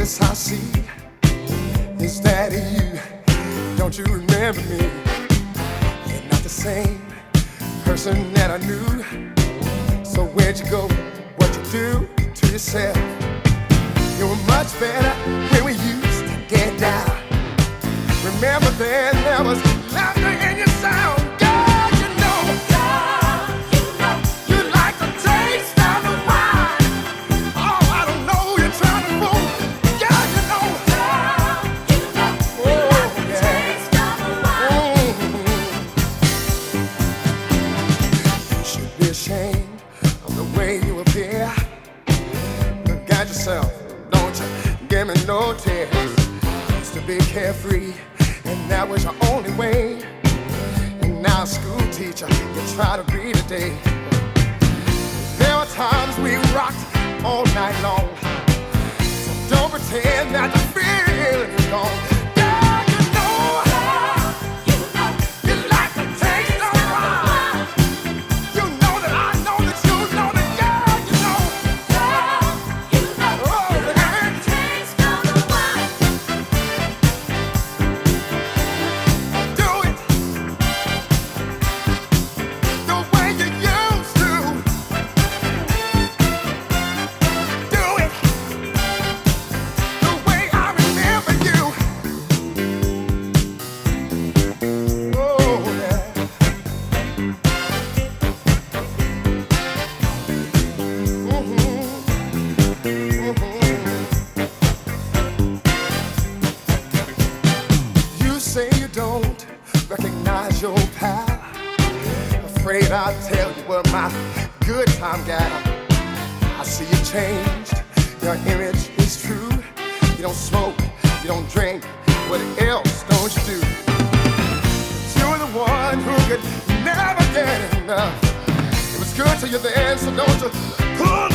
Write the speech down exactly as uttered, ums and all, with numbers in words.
closest I see is that you. Don't you remember me? You're not the same person that I knew. So where'd you go? What'd you do to yourself? You were much better when we used to get down. Remember then there was laughter in your sound. Ashamed of the way you appear. Look at yourself, don't you? Give me no tears. Used to be carefree, and that was your only way. And now, school teacher, you try to read a day. There were times we rocked all night long. So don't pretend that the feeling is gone. Say you don't recognize your pal. Afraid I'll tell you what my good time gal. I see you changed, your image is true. You don't smoke, you don't drink, what else don't you do? You're the one who could never get enough. It was good to you then, so don't you pull